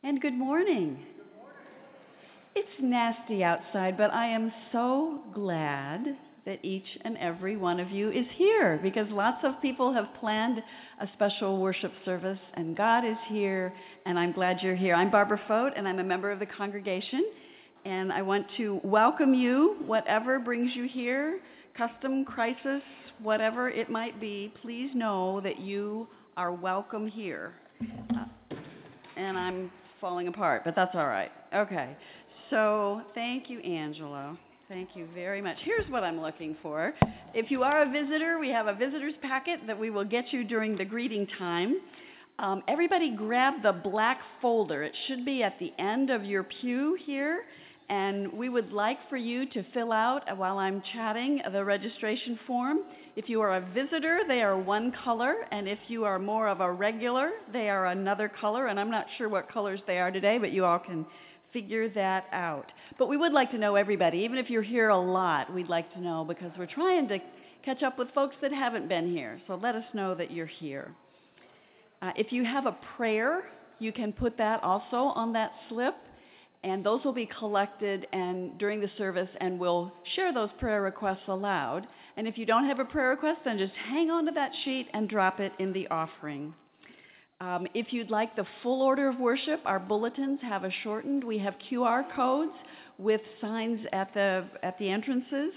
And good morning. It's nasty outside, but I am so glad that each and every one of you is here because lots of people have planned a special worship service, and God is here, and I'm glad you're here. I'm Barbara Fote, and I'm a member of the congregation, and I want to welcome you, whatever brings you here, custom, crisis, whatever it might be. Please know that you are welcome here. And I'm falling apart, but that's all right. Okay. So thank you, Angela. Thank you very much. Here's what I'm looking for. If you are a visitor, we have a visitor's packet that we will get you during the greeting time. Everybody grab the black folder. It should be at the end of your pew here. And we would like for you to fill out, while I'm chatting, the registration form. If you are a visitor, they are one color, and if you are more of a regular, they are another color, and I'm not sure what colors they are today, but you all can figure that out. But we would like to know everybody. Even if you're here a lot, we'd like to know, because we're trying to catch up with folks that haven't been here, so let us know that you're here. If you have a prayer, you can put that also on that slip. And those will be collected and during the service, and we'll share those prayer requests aloud. And if you don't have a prayer request, then just hang on to that sheet and drop it in the offering. If you'd like the full order of worship, our bulletins have a shortened. We have QR codes with signs at the entrances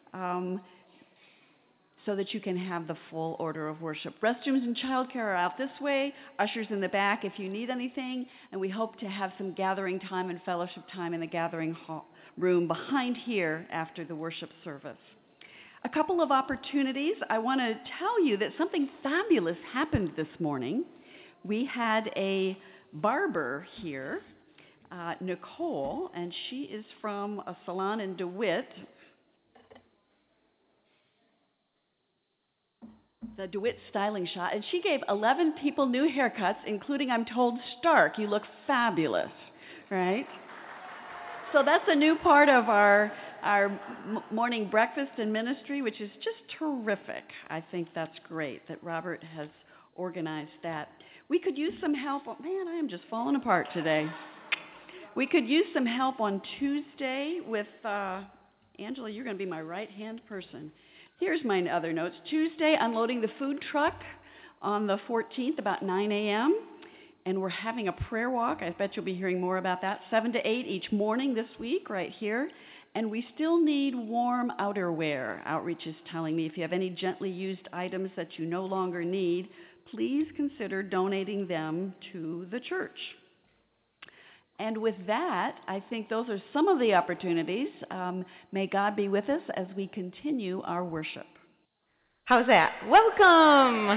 so that you can have the full order of worship. Restrooms and childcare are out this way, ushers in the back if you need anything, and we hope to have some gathering time and fellowship time in the gathering room behind here after the worship service. A couple of opportunities. I want to tell you that something fabulous happened this morning. We had a barber here, Nicole, and she is from a salon in DeWitt, the DeWitt Styling Shop, and she gave 11 people new haircuts, including, I'm told, Stark. You look fabulous, right? So that's a new part of our morning breakfast and ministry, which is just terrific. I think that's great that Robert has organized that. We could use some help. Man, I am just falling apart today. We could use some help on Tuesday with Angela. You're going to be my right-hand person. Here's my other notes. Tuesday, unloading the food truck on the 14th, about 9 a.m., and we're having a prayer walk. I bet you'll be hearing more about that, 7 to 8 each morning this week right here. And we still need warm outerwear. Outreach is telling me if you have any gently used items that you no longer need, please consider donating them to the church. And with that, I think those are some of the opportunities. May God be with us as we continue our worship. How's that? Welcome!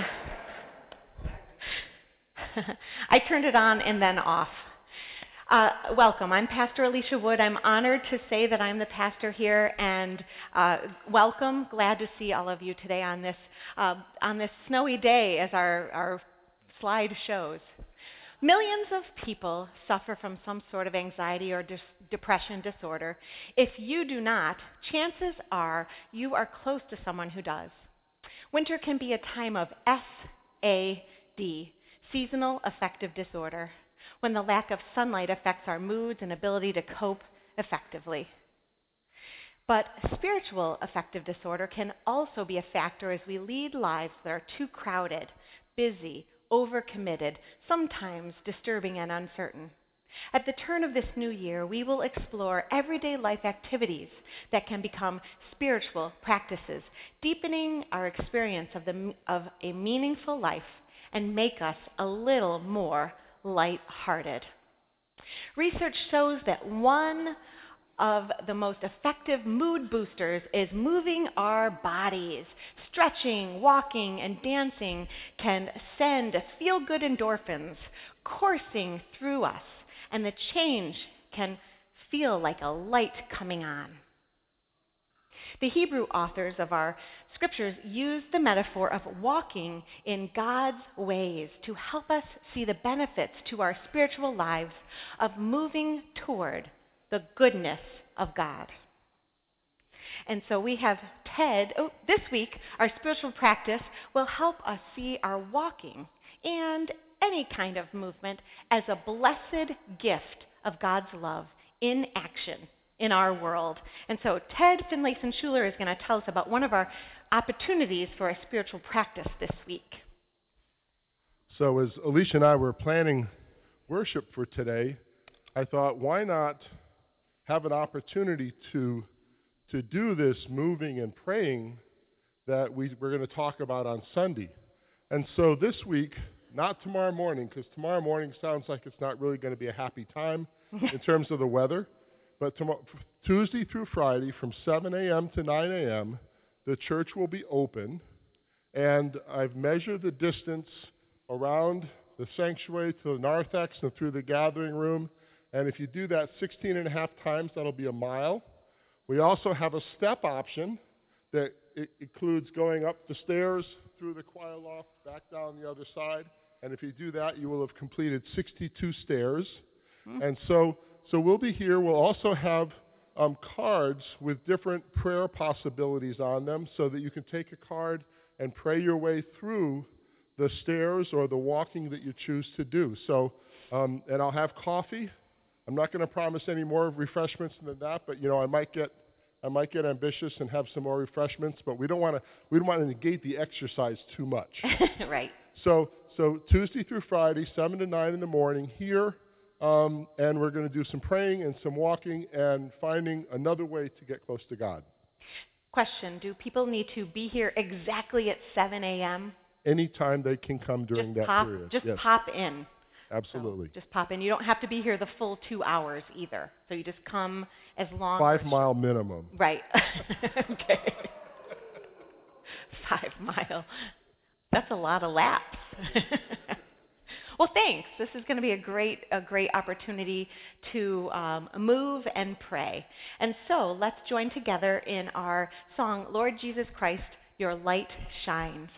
I turned it on and then off. Welcome. I'm Pastor Alicia Wood. I'm honored to say that I'm the pastor here, and welcome. Glad to see all of you today on this snowy day, as our slide shows. Millions of people suffer from some sort of anxiety or depression disorder. If you do not, chances are you are close to someone who does. Winter can be a time of SAD, seasonal affective disorder, when the lack of sunlight affects our moods and ability to cope effectively. But spiritual affective disorder can also be a factor as we lead lives that are too crowded, busy, overcommitted, sometimes disturbing and uncertain. At the turn of this new year, we will explore everyday life activities that can become spiritual practices, deepening our experience of a meaningful life and make us a little more light-hearted. Research shows that one of the most effective mood boosters is moving our bodies. Stretching, walking, and dancing can send feel-good endorphins coursing through us, and the change can feel like a light coming on. The Hebrew authors of our scriptures use the metaphor of walking in God's ways to help us see the benefits to our spiritual lives of moving toward the goodness of God. And so we have Ted. This week, our spiritual practice will help us see our walking and any kind of movement as a blessed gift of God's love in action in our world. And so Ted Finlayson-Schuler is going to tell us about one of our opportunities for a spiritual practice this week. So as Alicia and I were planning worship for today, I thought, why not have an opportunity to do this moving and praying that we're going to talk about on Sunday. And so this week, not tomorrow morning, because tomorrow morning sounds like it's not really going to be a happy time in terms of the weather, but Tuesday through Friday from 7 a.m. to 9 a.m., the church will be open, and I've measured the distance around the sanctuary to the narthex and through the gathering room, and if you do that 16 and a half times, that'll be a mile. We also have a step option that includes going up the stairs, through the choir loft, back down the other side, and if you do that, you will have completed 62 stairs. And so we'll be here. We'll also have cards with different prayer possibilities on them so that you can take a card and pray your way through the stairs or the walking that you choose to do. So, and I'll have coffee. I'm not going to promise any more refreshments than that, but I might get ambitious and have some more refreshments, but we don't want to negate the exercise too much. Right. So Tuesday through Friday, 7 to 9 in the morning here, and we're going to do some praying and some walking and finding another way to get close to God. Question, do people need to be here exactly at 7 a.m.? Anytime they can come during that period. Just yes. pop in. Absolutely. So just pop in. You don't have to be here the full 2 hours either. So you just come as long 5 mile minimum. Right. Okay. 5 mile. That's a lot of laps. Well, thanks. This is going to be a great opportunity to move and pray. And so let's join together in our song, Lord Jesus Christ, Your Light Shines.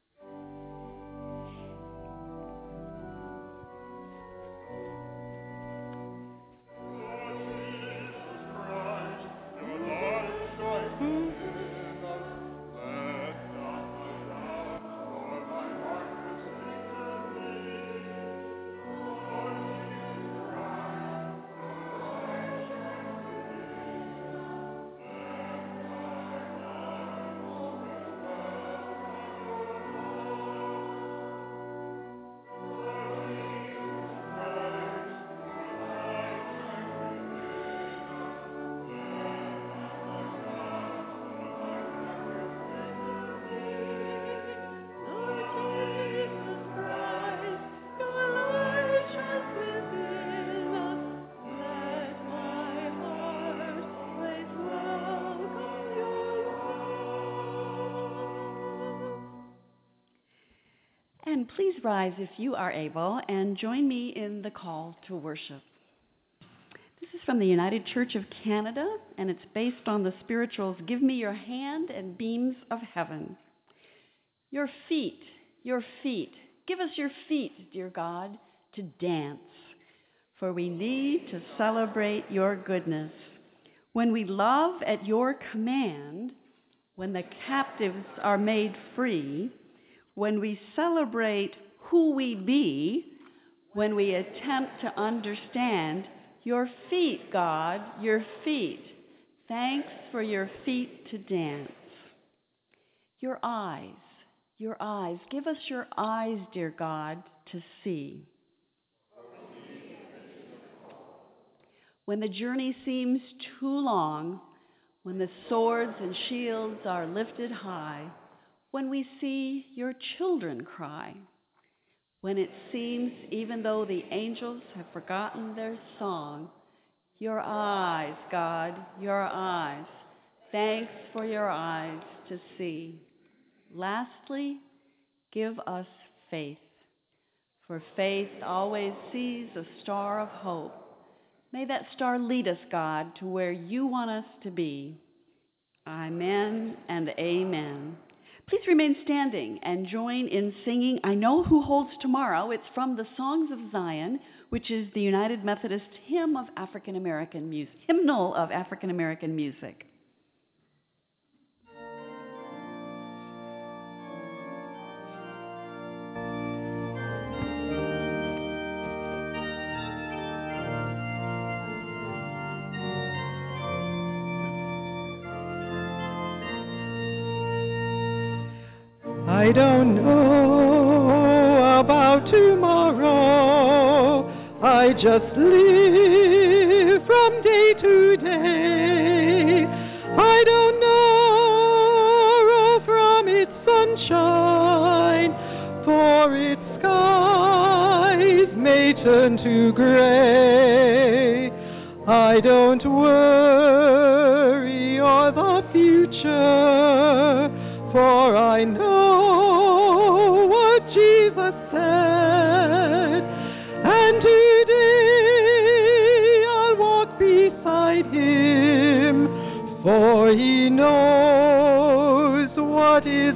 And please rise if you are able and join me in the call to worship. This is from the United Church of Canada, and it's based on the spirituals, Give Me Your Hand and Beams of Heaven. Your feet, give us your feet, dear God, to dance, for we need to celebrate your goodness. When we love at your command, when the captives are made free, when we celebrate who we be, when we attempt to understand your feet, God, your feet. Thanks for your feet to dance. Your eyes. Give us your eyes, dear God, to see. When the journey seems too long, when the swords and shields are lifted high, when we see your children cry, when it seems even though the angels have forgotten their song, your eyes, God, your eyes. Thanks for your eyes to see. Lastly, give us faith, for faith always sees a star of hope. May that star lead us, God, to where you want us to be. Amen and amen. Please remain standing and join in singing I Know Who Holds Tomorrow. It's from the Songs of Zion, which is the United Methodist Hymnal of African American music. I don't know about tomorrow. I just live from day to day. I don't know from its sunshine, for its skies may turn to gray. I don't worry of the future, for I know what Jesus said, and today I'll walk beside him, for he knows what is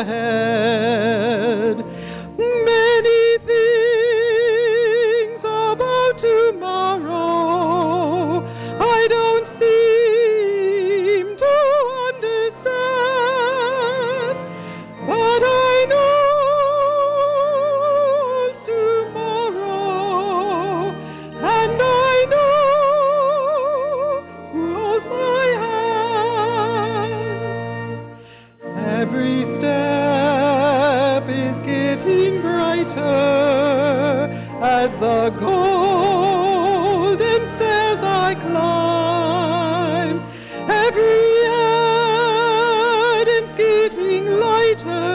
ahead. Many things about tomorrow I don't seem to understand, but I know tomorrow, and I know who holds my hand. Every step is getting brighter as the golden stairs I climb. Every head is getting lighter.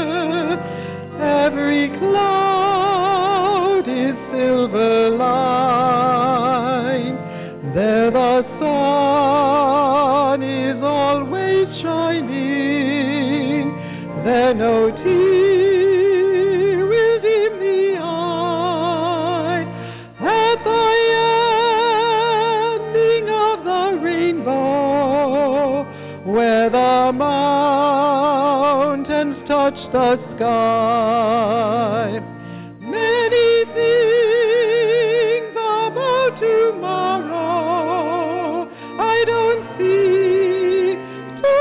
Every cloud is silver line. There the sun is always shining. There no tear will dim the eye. At the ending of the rainbow, where the mountains touch the sky. Many things about tomorrow I don't see to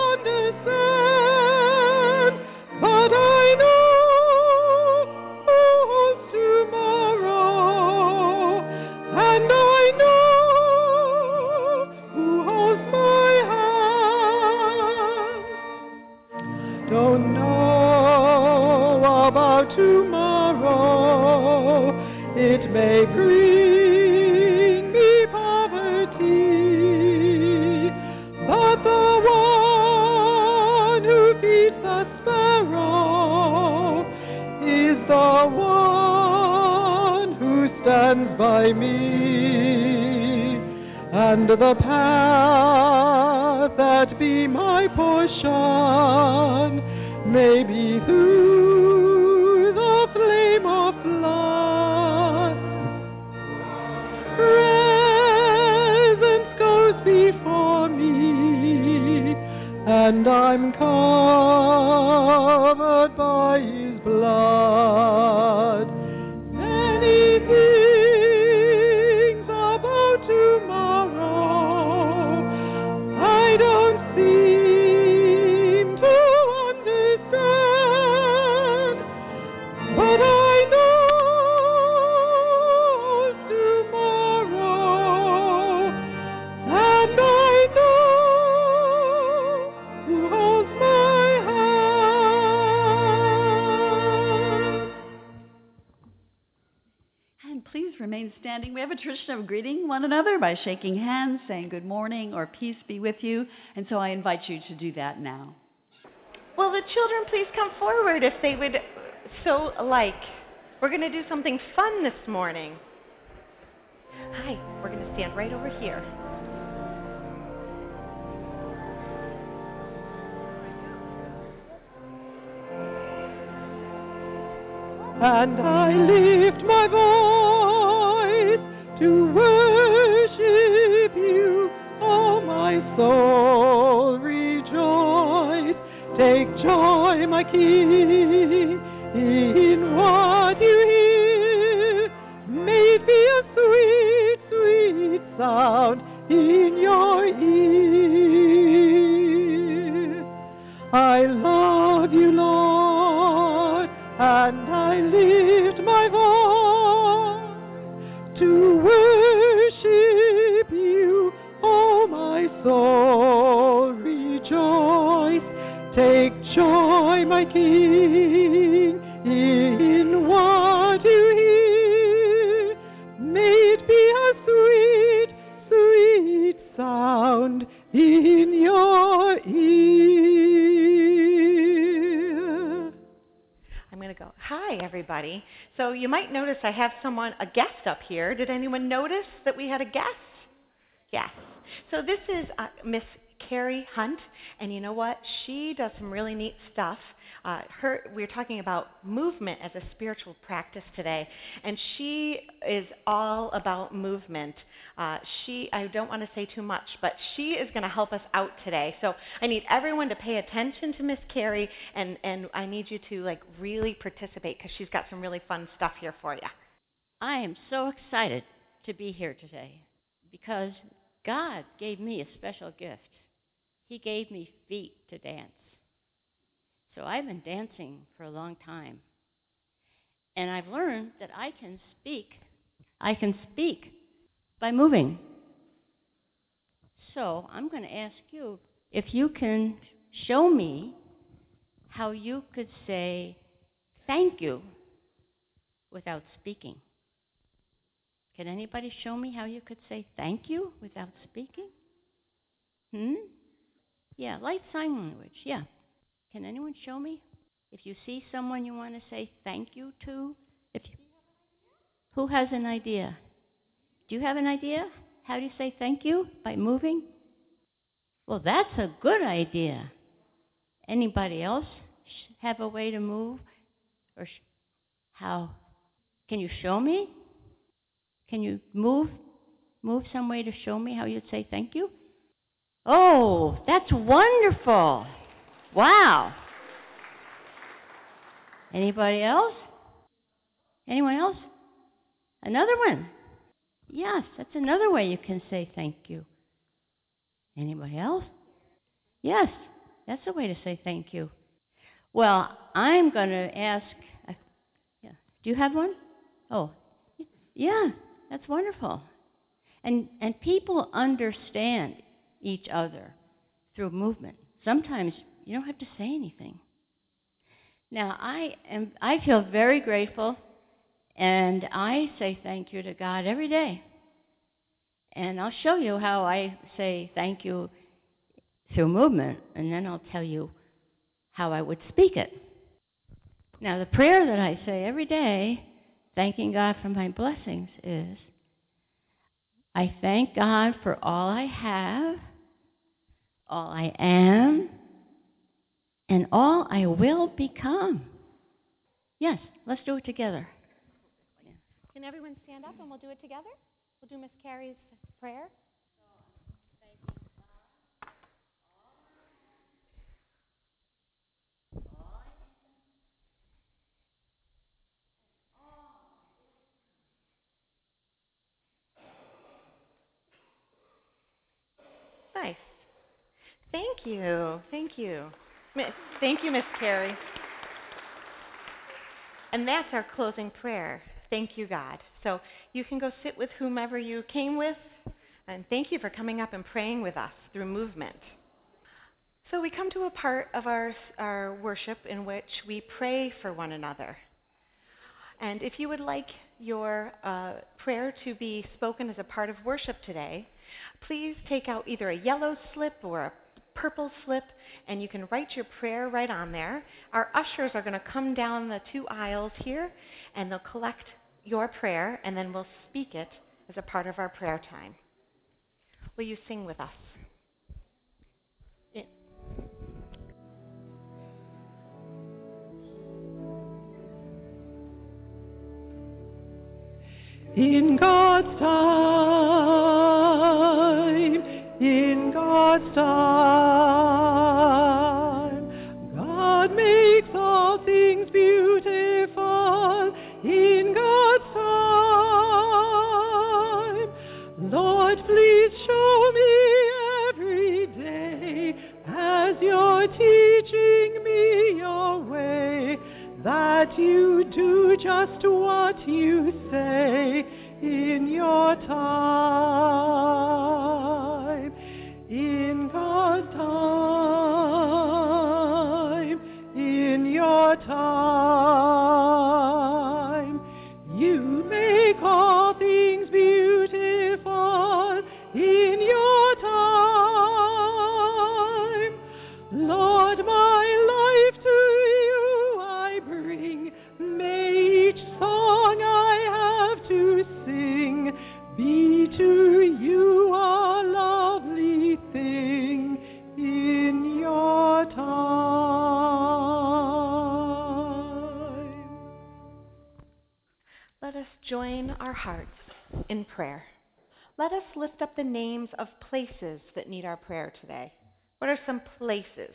understand, but I know who holds tomorrow, and I know who holds my hand. Don't know about tomorrow, it may bring me poverty, but the one who feeds the sparrow is the one who stands by me, and the path that be my portion may be through the flame of blood. Presence goes before me, and I'm covered by his blood. Many things about tomorrow I don't seem to understand, but I know tomorrow, and I know who holds my hand. And please remain standing. We have a tradition of greeting one another by shaking hands, saying good morning or peace be with you. And so I invite you to do that now. Will the children please come forward if they would so like? We're going to do something fun this morning. Hi, we're going to stand right over here. And I lift my voice to worship you, oh my soul, rejoice. Take joy, my King, in what you hear. May it be a sweet, sweet sound in your ear. I love you, Lord, and I lift my voice to worship you, oh my soul, rejoice. Take joy, my my King, in what you hear, may it be a sweet, sweet sound in your ear. I'm going to go, hi, everybody. So you might notice I have a guest up here. Did anyone notice that we had a guest? Yes. So this is Miss Carrie Hunt, and you know what? She does some really neat stuff. We're talking about movement as a spiritual practice today, and she is all about movement. I don't want to say too much, but she is going to help us out today. So I need everyone to pay attention to Miss Carrie, and I need you to really participate because she's got some really fun stuff here for you. I am so excited to be here today because God gave me a special gift. He gave me feet to dance. So I've been dancing for a long time. And I've learned that I can speak. I can speak by moving. So I'm going to ask you if you can show me how you could say thank you without speaking. Can anybody show me how you could say thank you without speaking? Yeah, light sign language, yeah. Can anyone show me? If you see someone you want to say thank you to, who has an idea? Do you have an idea? How do you say thank you? By moving? Well, that's a good idea. Anybody else have a way to move? Or how? Can you show me? Can you move some way to show me how you'd say thank you? Oh, that's wonderful. Wow. Anybody else? Anyone else? Another one? Yes, that's another way you can say thank you. Anybody else? Yes, that's a way to say thank you. Well, I'm going to ask, do you have one? Oh, yeah, that's wonderful. And people understand each other through movement. Sometimes you don't have to say anything. Now, I feel very grateful, and I say thank you to God every day. And I'll show you how I say thank you through movement, and then I'll tell you how I would speak it. Now, the prayer that I say every day, thanking God for my blessings, is, I thank God for all I have, all I am, and all I will become. Yes, let's do it together. Can everyone stand up and we'll do it together? We'll do Miss Carrie's prayer. Nice. Thank you. Thank you. Thank you, Miss Carrie. And that's our closing prayer. Thank you, God. So you can go sit with whomever you came with, and thank you for coming up and praying with us through movement. So we come to a part of our worship in which we pray for one another. And if you would like your prayer to be spoken as a part of worship today, please take out either a yellow slip or a purple slip, and you can write your prayer right on there. Our ushers are going to come down the 2 aisles here, and they'll collect your prayer, and then we'll speak it as a part of our prayer time. Will you sing with us? In God's time, in God's time, God makes all things beautiful. In God's time, Lord, please show me every day as you're teaching me your way, that you do just what you say in your time. In God's time, in our hearts in prayer. Let us lift up the names of places that need our prayer today. What are some places?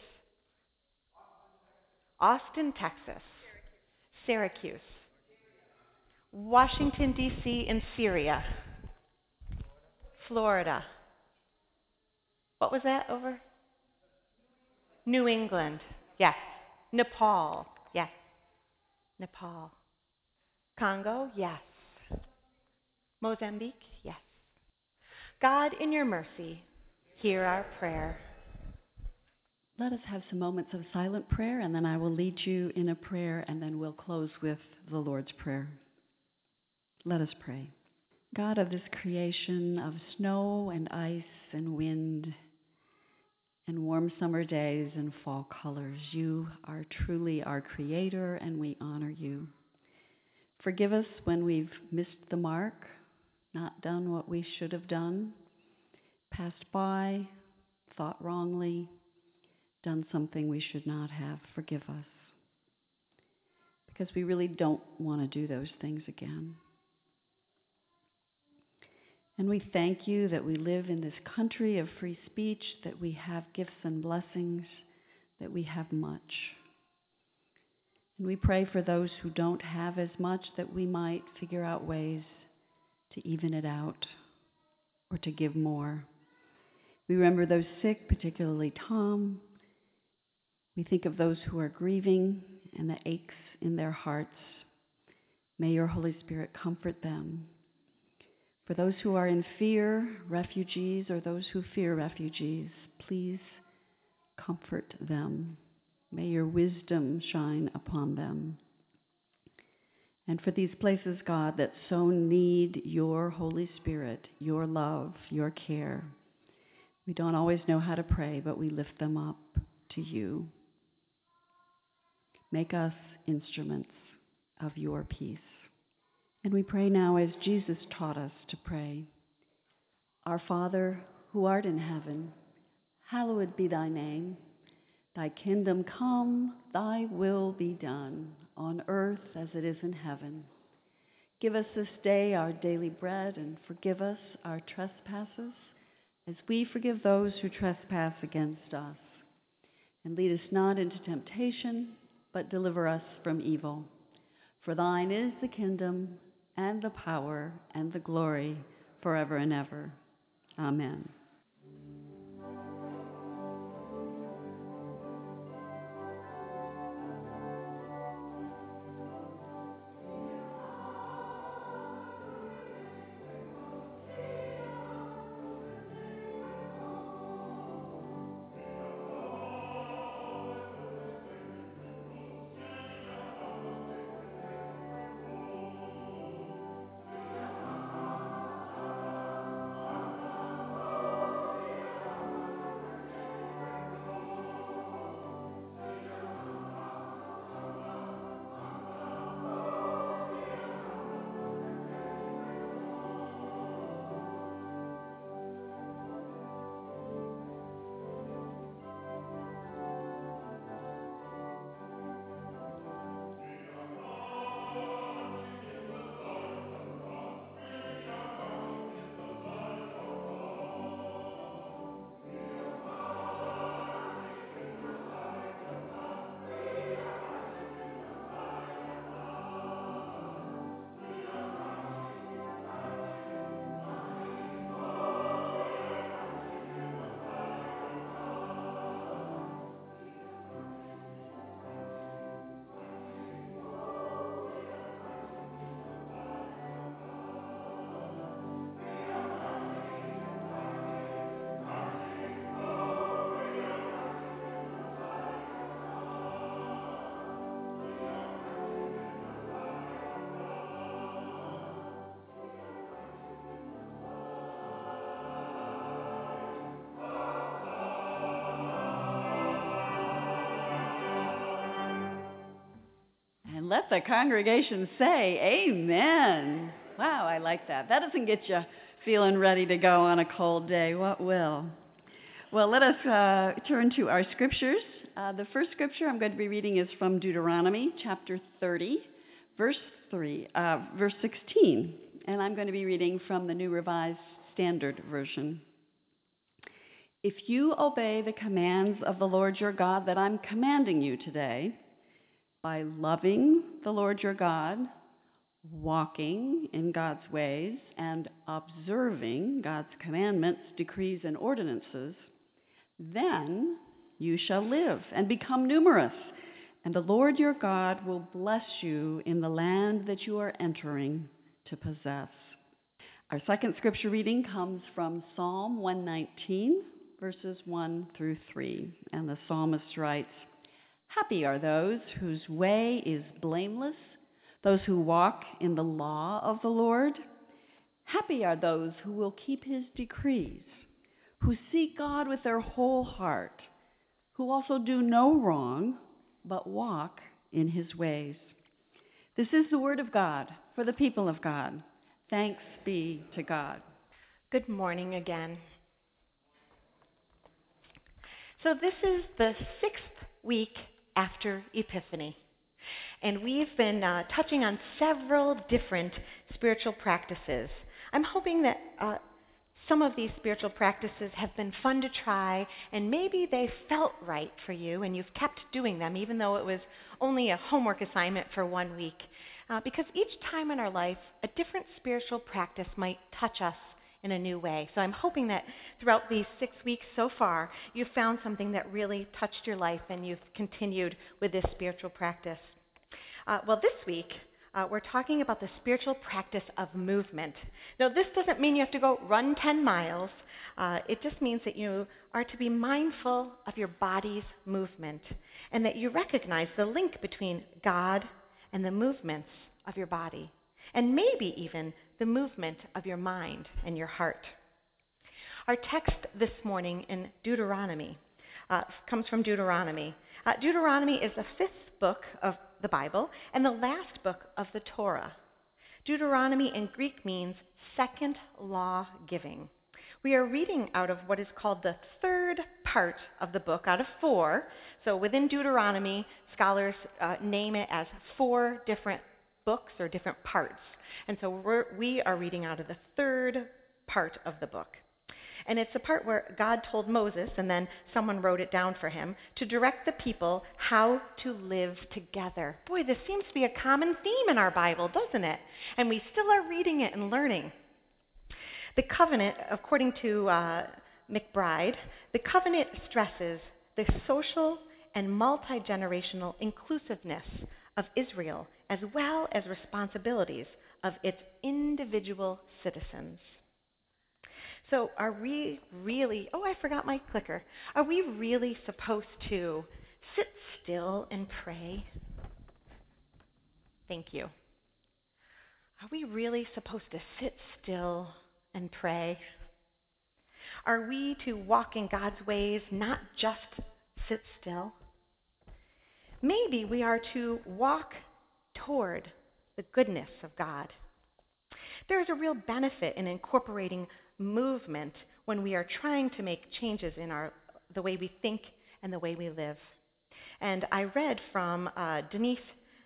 Austin, Texas. Syracuse. Washington, D.C. and Syria. Florida. What was that over? New England. Yes. Nepal. Yes. Nepal. Congo? Yes. Mozambique? Yes. God, in your mercy, hear our prayer. Let us have some moments of silent prayer, and then I will lead you in a prayer, and then we'll close with the Lord's Prayer. Let us pray. God of this creation of snow and ice and wind and warm summer days and fall colors, you are truly our creator, and we honor you. Forgive us when we've missed the mark, not done what we should have done, passed by, thought wrongly, done something we should not have. Forgive us. Because we really don't want to do those things again. And we thank you that we live in this country of free speech, that we have gifts and blessings, that we have much. And we pray for those who don't have as much, that we might figure out ways to even it out or to give more. We remember those sick, particularly Tom. We think of those who are grieving and the aches in their hearts. May your Holy Spirit comfort them. For those who are in fear, refugees, or those who fear refugees, please comfort them. May your wisdom shine upon them. And for these places, God, that so need your Holy Spirit, your love, your care, we don't always know how to pray, but we lift them up to you. Make us instruments of your peace. And we pray now as Jesus taught us to pray. Our Father, who art in heaven, hallowed be thy name. Thy kingdom come, thy will be done, on earth as it is in heaven. Give us this day our daily bread, and forgive us our trespasses, as we forgive those who trespass against us. And lead us not into temptation, but deliver us from evil. For thine is the kingdom, and the power, and the glory, forever and ever. Amen. And let the congregation say amen. Wow, I like that. That doesn't get you feeling ready to go on a cold day. What will? Well, let us turn to our scriptures. The first scripture I'm going to be reading is from Deuteronomy chapter 30, verse 16. and I'm going to be reading from the New Revised Standard Version. If you obey the commands of the Lord your God that I'm commanding you today, by loving the Lord your God, walking in God's ways, and observing God's commandments, decrees, and ordinances, then you shall live and become numerous, and the Lord your God will bless you in the land that you are entering to possess. Our second scripture reading comes from Psalm 119, verses 1 through 3, and the psalmist writes, "Happy are those whose way is blameless, those who walk in the law of the Lord. Happy are those who will keep his decrees, who seek God with their whole heart, who also do no wrong, but walk in his ways." This is the word of God for the people of God. Thanks be to God. Good morning again. So this is the 6th week after Epiphany, and we've been touching on several different spiritual practices. I'm hoping that some of these spiritual practices have been fun to try, and maybe they felt right for you, and you've kept doing them, even though it was only a homework assignment for 1 week. Because each time in our life, a different spiritual practice might touch us in a new way. So I'm hoping that throughout these 6 weeks so far, you've found something that really touched your life and you've continued with this spiritual practice. Well, this week, we're talking about the spiritual practice of movement. Now, this doesn't mean you have to go run 10 miles. It just means that you are to be mindful of your body's movement and that you recognize the link between God and the movements of your body, and maybe even the movement of your mind and your heart. Our text this morning in Deuteronomy comes from Deuteronomy. Deuteronomy is the 5th book of the Bible and the last book of the Torah. Deuteronomy in Greek means second law giving. We are reading out of what is called the 3rd part of the book out of 4. So within Deuteronomy, scholars name it as 4 different books or different parts. And so we are reading out of the 3rd part of the book. And it's the part where God told Moses, and then someone wrote it down for him, to direct the people how to live together. Boy, this seems to be a common theme in our Bible, doesn't it? And we still are reading it and learning. The covenant, according to McBride, the covenant stresses the social and multi-generational inclusiveness of Israel, as well as responsibilities of its individual citizens. So are we really, I forgot my clicker. Are we really supposed to sit still and pray? Thank you. Are we really supposed to sit still and pray? Are we to walk in God's ways, not just sit still? Maybe we are to walk toward the goodness of God. There is a real benefit in incorporating movement when we are trying to make changes in the way we think and the way we live. And I read from Denise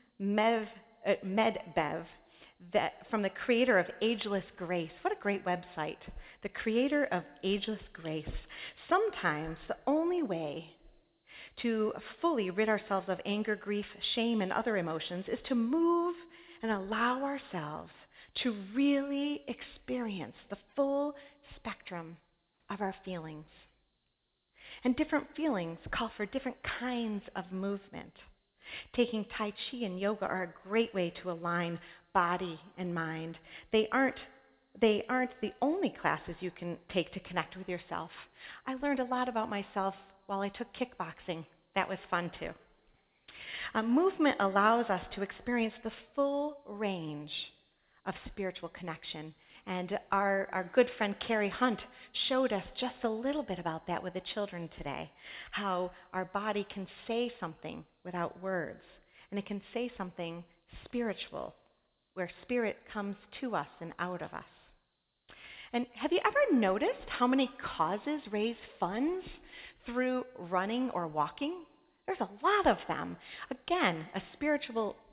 Medbev, from the creator of Ageless Grace. What a great website. The creator of Ageless Grace. Sometimes the only way to fully rid ourselves of anger, grief, shame, and other emotions is to move and allow ourselves to really experience the full spectrum of our feelings. And different feelings call for different kinds of movement. Taking Tai Chi and yoga are a great way to align body and mind. They aren't the only classes you can take to connect with yourself. I learned a lot about myself while I took kickboxing. That was fun too. Movement allows us to experience the full range of spiritual connection. And our good friend Carrie Hunt showed us just a little bit about that with the children today, how our body can say something without words, and it can say something spiritual, where spirit comes to us and out of us. And have you ever noticed how many causes raise funds through running or walking? There's a lot of them. Again, a spiritual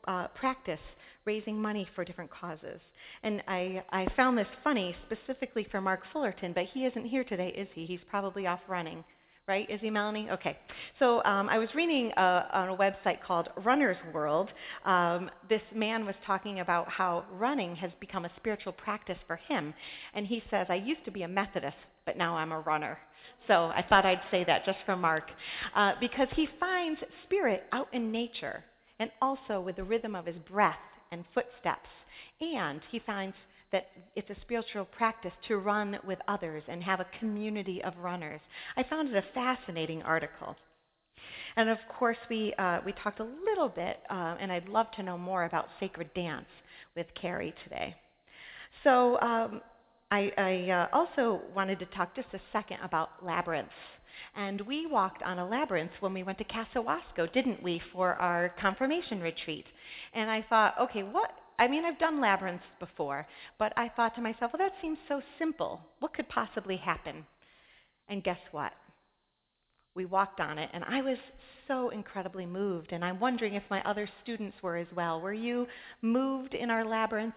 practice raising money for different causes. And I found this funny specifically for Mark Fullerton, but he isn't here today, is he? He's probably off running. Right? Is he, Melanie? Okay. So I was reading on a website called Runner's World. This man was talking about how running has become a spiritual practice for him. And he says, I used to be a Methodist, but now I'm a runner. So I thought I'd say that just for Mark. Because he finds spirit out in nature and also with the rhythm of his breath and footsteps. And he finds that it's a spiritual practice to run with others and have a community of runners. I found it a fascinating article. And of course, we talked a little bit, and I'd love to know more about sacred dance with Carrie today. So I also wanted to talk just a second about labyrinths. And we walked on a labyrinth when we went to Casahuasco, didn't we, for our confirmation retreat? And I thought, okay, I've done labyrinths before, but I thought to myself, well, that seems so simple. What could possibly happen? And guess what? We walked on it, and I was so incredibly moved, and I'm wondering if my other students were as well. Were you moved in our labyrinth?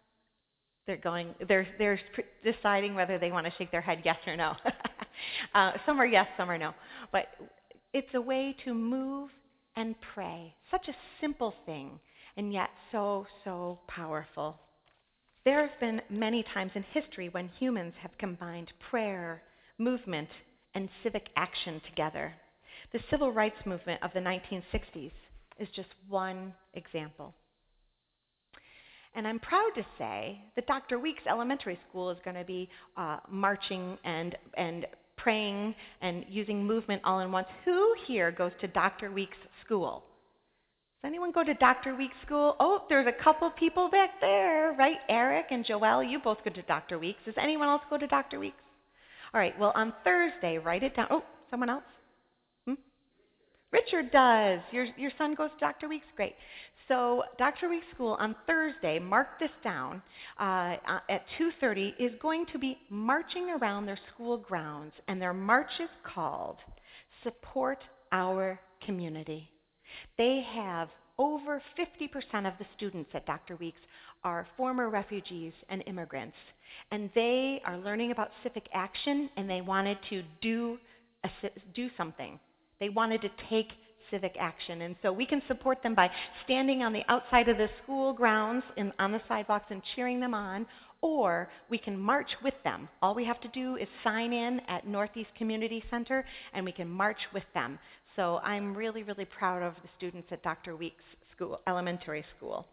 They're deciding whether they want to shake their head yes or no. Some are yes, some are no. But it's a way to move and pray. Such a simple thing, and yet so, so powerful. There have been many times in history when humans have combined prayer, movement, and civic action together. The civil rights movement of the 1960s is just one example. And I'm proud to say that Dr. Weeks Elementary School is going to be marching and praying and using movement all in once. Who here goes to Dr. Weeks School? Does anyone go to Dr. Weeks School? Oh, there's a couple people back there, right? Eric and Joelle, you both go to Dr. Weeks. Does anyone else go to Dr. Weeks? All right, well, on Thursday, write it down. Oh, someone else? Richard does. Your son goes to Dr. Weeks? Great. So Dr. Weeks School on Thursday, mark this down, at 2:30 is going to be marching around their school grounds, and their march is called Support Our Community. They have over 50% of the students at Dr. Weeks are former refugees and immigrants, and they are learning about civic action, and they wanted to do something. They wanted to take civic action, and so we can support them by standing on the outside of the school grounds on the sidewalks and cheering them on, or we can march with them. All we have to do is sign in at Northeast Community Center, and we can march with them. So I'm really, really proud of the students at Dr. Weeks School, Elementary School.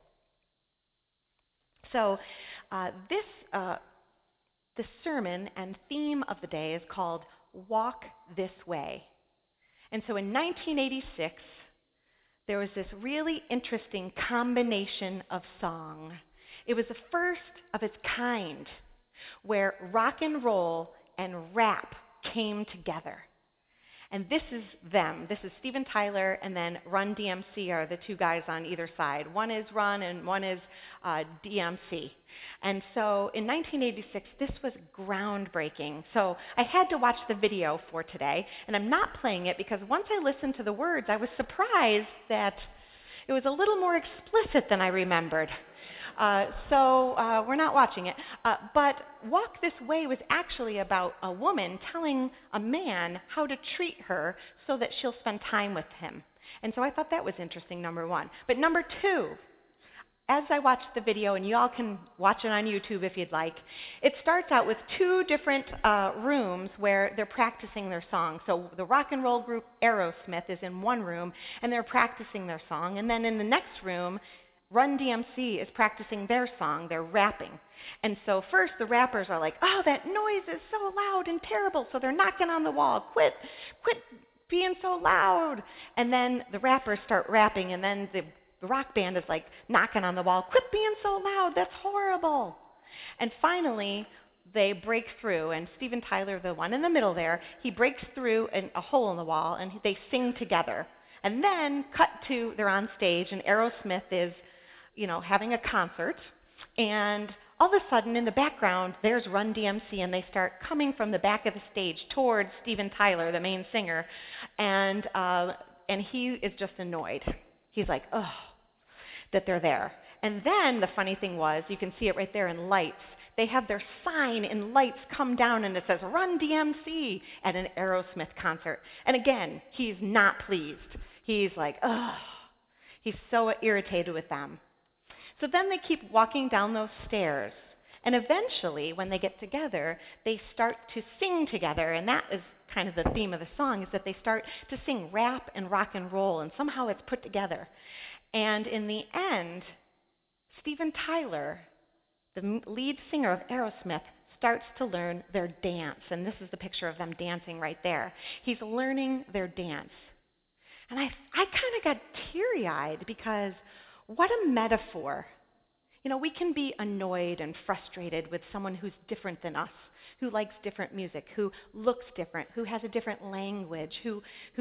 So the sermon and theme of the day is called Walk This Way. And so in 1986, there was this really interesting combination of song. It was the first of its kind where rock and roll and rap came together. And this is them. This is Steven Tyler and then Run DMC are the two guys on either side. One is Run and one is DMC. And so in 1986, this was groundbreaking. So I had to watch the video for today, and I'm not playing it because once I listened to the words, I was surprised that it was a little more explicit than I remembered. So we're not watching it. But Walk This Way was actually about a woman telling a man how to treat her so that she'll spend time with him. And so I thought that was interesting, number one. But number two, as I watched the video, and you all can watch it on YouTube if you'd like, it starts out with two different rooms where they're practicing their song. So the rock and roll group Aerosmith is in one room, and they're practicing their song. And then in the next room, Run DMC is practicing their song. They're rapping. And so first the rappers are like, oh, that noise is so loud and terrible. So they're knocking on the wall. Quit being so loud. And then the rappers start rapping, and then the rock band is like knocking on the wall. Quit being so loud. That's horrible. And finally, they break through, and Steven Tyler, the one in the middle there, he breaks through a hole in the wall, and they sing together. And then cut to, they're on stage, and Aerosmith is having a concert, and all of a sudden in the background there's Run DMC, and they start coming from the back of the stage towards Steven Tyler, the main singer, and he is just annoyed. He's like, oh, that they're there. And then the funny thing was, you can see it right there in lights. They have their sign in lights come down and it says Run DMC at an Aerosmith concert. And again, he's not pleased. He's like, ugh. He's so irritated with them. So then they keep walking down those stairs. And eventually, when they get together, they start to sing together. And that is kind of the theme of the song, is that they start to sing rap and rock and roll. And somehow it's put together. And in the end, Steven Tyler, the lead singer of Aerosmith, starts to learn their dance. And this is the picture of them dancing right there. He's learning their dance. And I kind of got teary-eyed because what a metaphor. You know, we can be annoyed and frustrated with someone who's different than us, who likes different music, who looks different, who has a different language, who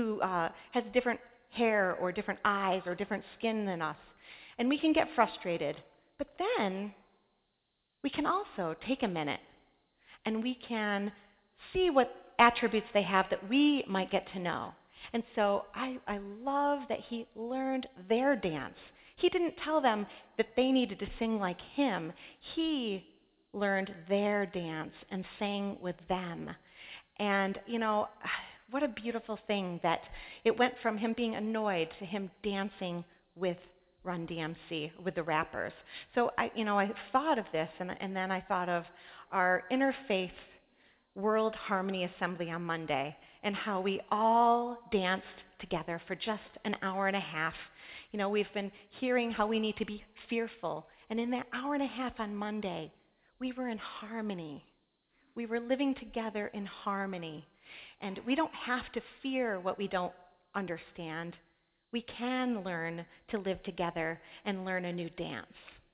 has different hair or different eyes or different skin than us. And we can get frustrated. But then we can also take a minute and we can see what attributes they have that we might get to know. And so I love that he learned their dance. He didn't tell them that they needed to sing like him. He learned their dance and sang with them. And, you know, what a beautiful thing that it went from him being annoyed to him dancing with Run DMC, with the rappers. So I thought of this, and then I thought of our Interfaith World Harmony Assembly on Monday, and how we all danced together for just an hour and a half. You know, we've been hearing how we need to be fearful, and in that hour and a half on Monday, we were in harmony. We were living together in harmony, and we don't have to fear what we don't understand. We can learn to live together and learn a new dance.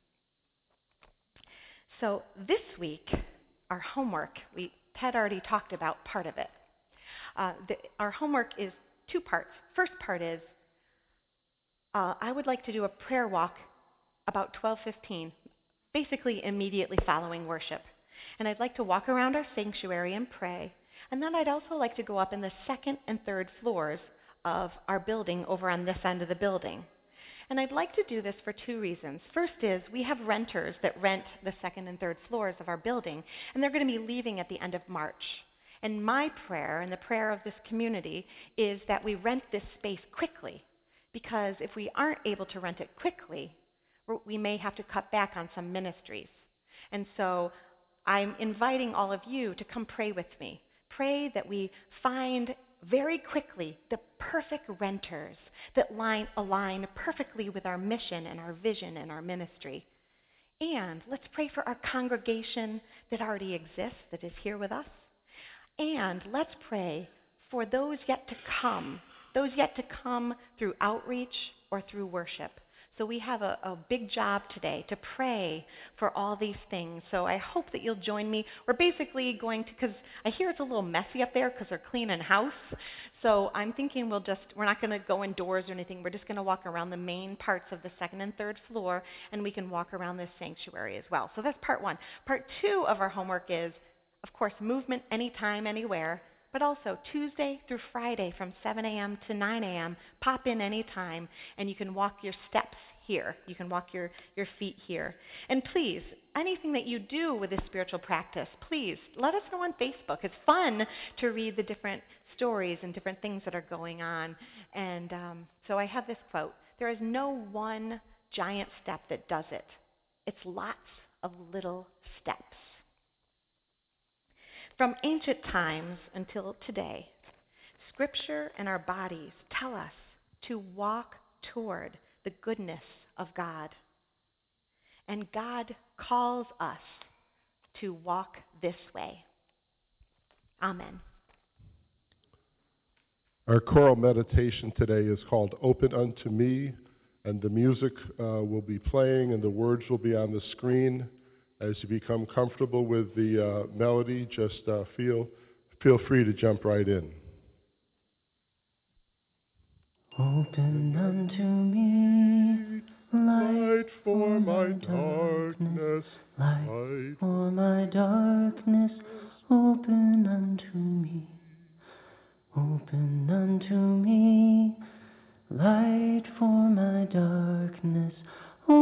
So this week, our homework, Ted already talked about part of it. Our homework is two parts. First part is, I would like to do a prayer walk about 12:15, basically immediately following worship. And I'd like to walk around our sanctuary and pray. And then I'd also like to go up in the second and third floors of our building over on this end of the building. And I'd like to do this for two reasons. First is we have renters that rent the second and third floors of our building, and they're going to be leaving at the end of March. And my prayer and the prayer of this community is that we rent this space quickly, because if we aren't able to rent it quickly, we may have to cut back on some ministries. And so I'm inviting all of you to come pray with me. Pray that we find very quickly the perfect renters that align perfectly with our mission and our vision and our ministry. And let's pray for our congregation that already exists, that is here with us. And let's pray for those yet to come through outreach or through worship. So we have a big job today to pray for all these things. So I hope that you'll join me. We're basically going to, because I hear it's a little messy up there because they're cleaning house. So I'm thinking we're not going to go indoors or anything. We're just going to walk around the main parts of the second and third floor, and we can walk around this sanctuary as well. So that's part one. Part two of our homework is, of course, movement anytime, anywhere. But also Tuesday through Friday from 7 a.m. to 9 a.m., pop in anytime, and you can walk your steps here. You can walk your feet here. And please, anything that you do with this spiritual practice, please let us know on Facebook. It's fun to read the different stories and different things that are going on. And so I have this quote: there is no one giant step that does it. It's lots of little steps. From ancient times until today, Scripture and our bodies tell us to walk toward the goodness of God. And God calls us to walk this way. Amen. Our choral meditation today is called Open Unto Me, and the music will be playing and the words will be on the screen. As you become comfortable with the melody, just feel free to jump right in. Open unto me light for my darkness, light for my darkness. Open unto me, open unto me light for my darkness.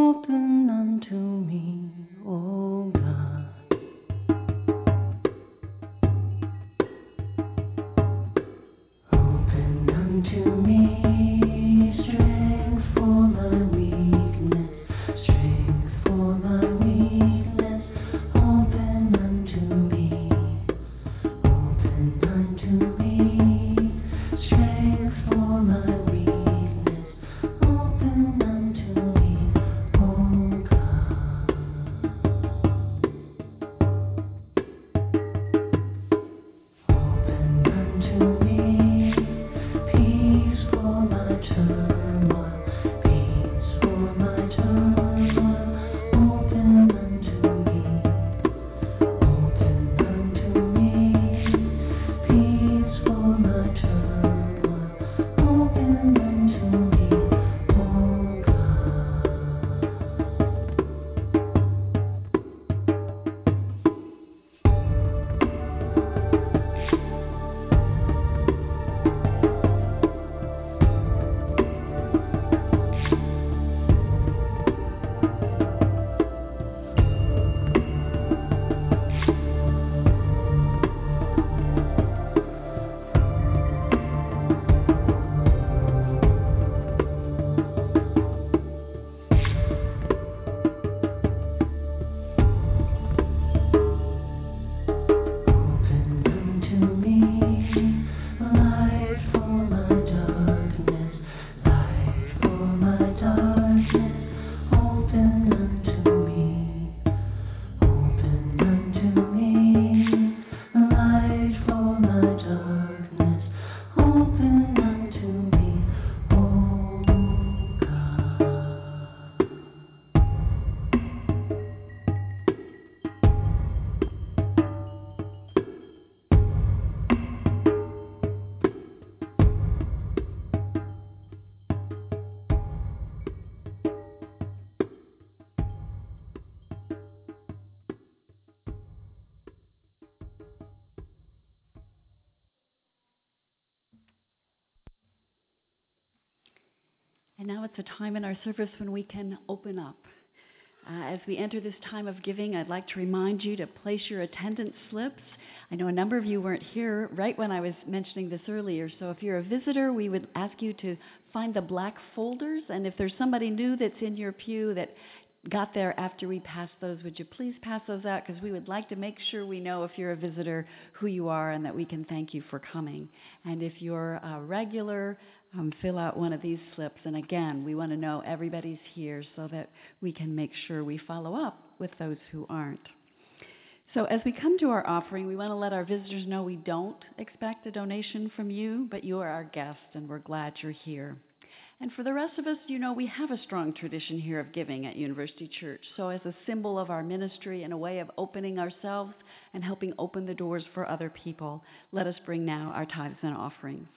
And now it's a time in our service when we can open up. As we enter this time of giving, I'd like to remind you to place your attendance slips. I know a number of you weren't here right when I was mentioning this earlier, so if you're a visitor, we would ask you to find the black folders, and if there's somebody new that's in your pew that got there after we passed those, would you please pass those out, because we would like to make sure we know if you're a visitor who you are and that we can thank you for coming. And if you're a regular, fill out one of these slips, and again, we want to know everybody's here so that we can make sure we follow up with those who aren't. So as we come to our offering, we want to let our visitors know we don't expect a donation from you, but you are our guest, and we're glad you're here. And for the rest of us, you know, we have a strong tradition here of giving at University Church. So as a symbol of our ministry and a way of opening ourselves and helping open the doors for other people, let us bring now our tithes and offerings.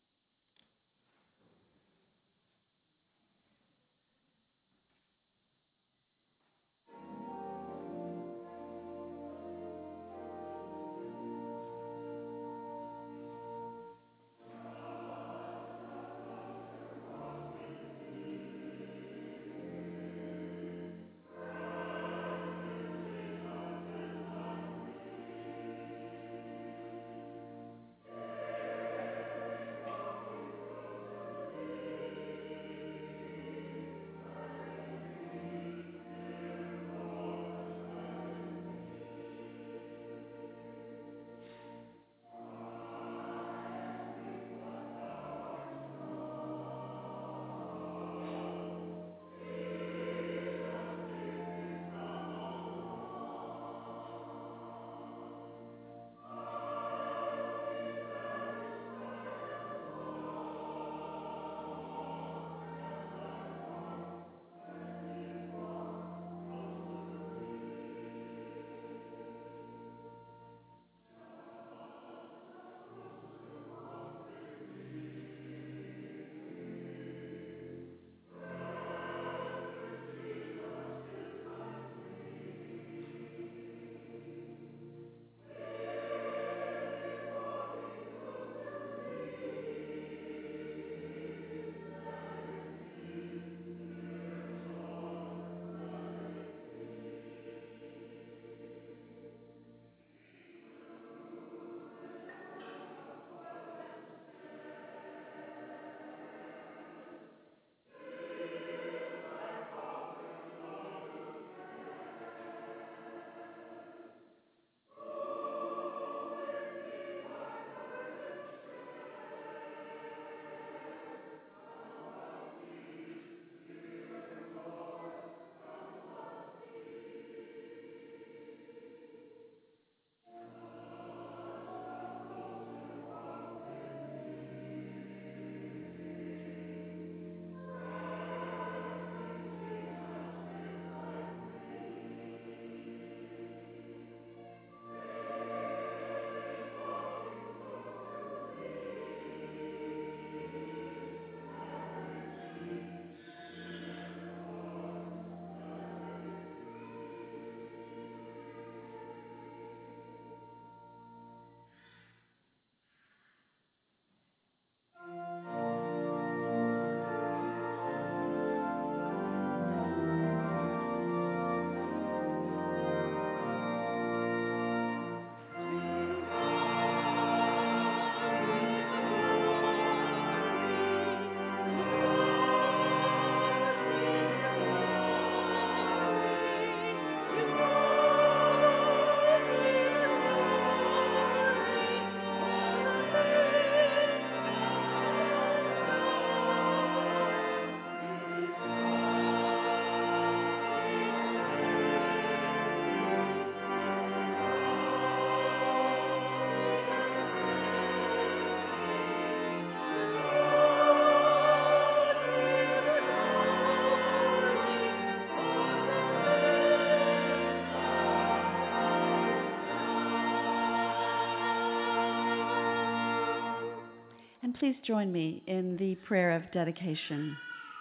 And please join me in the prayer of dedication.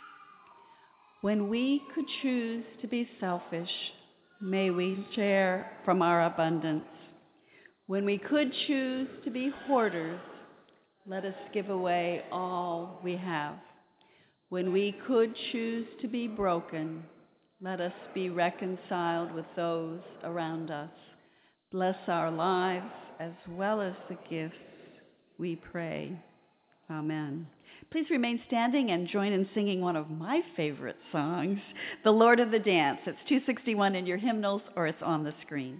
When we could choose to be selfish, may we share from our abundance. When we could choose to be hoarders, let us give away all we have. When we could choose to be broken, let us be reconciled with those around us. Bless our lives as well as the gifts, we pray. Amen. Please remain standing and join in singing one of my favorite songs, The Lord of the Dance. It's 261 in your hymnals, or it's on the screen.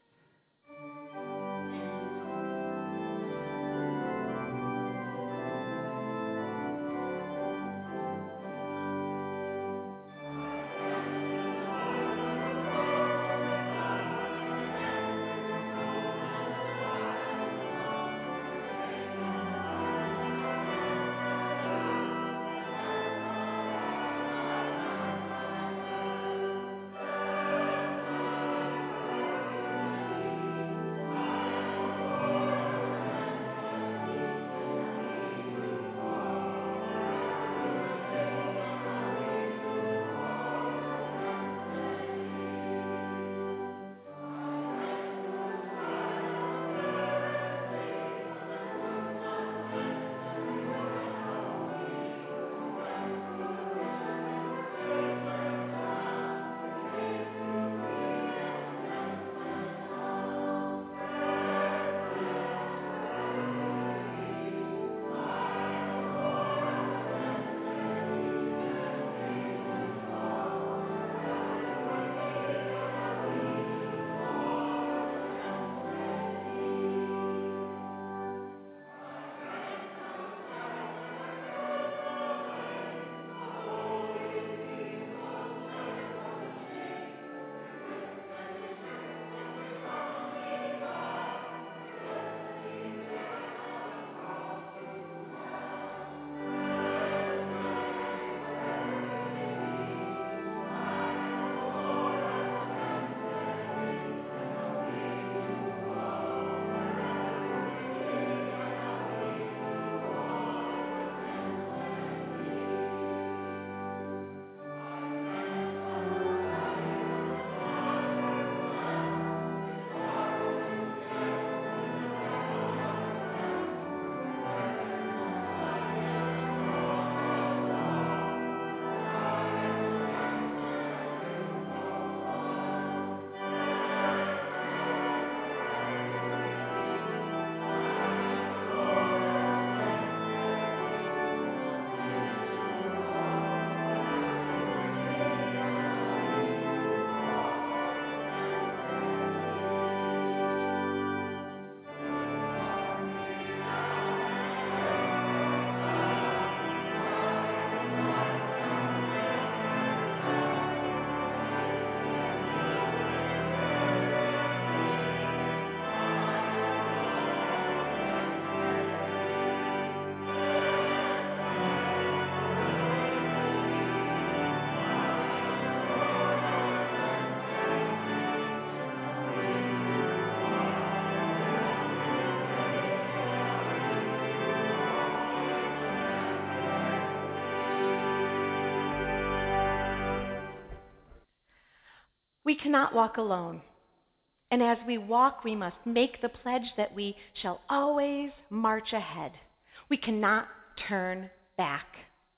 We cannot walk alone. And as we walk, we must make the pledge that we shall always march ahead. We cannot turn back.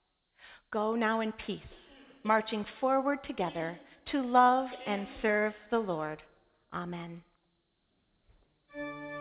Go now in peace, marching forward together to love and serve the Lord. Amen.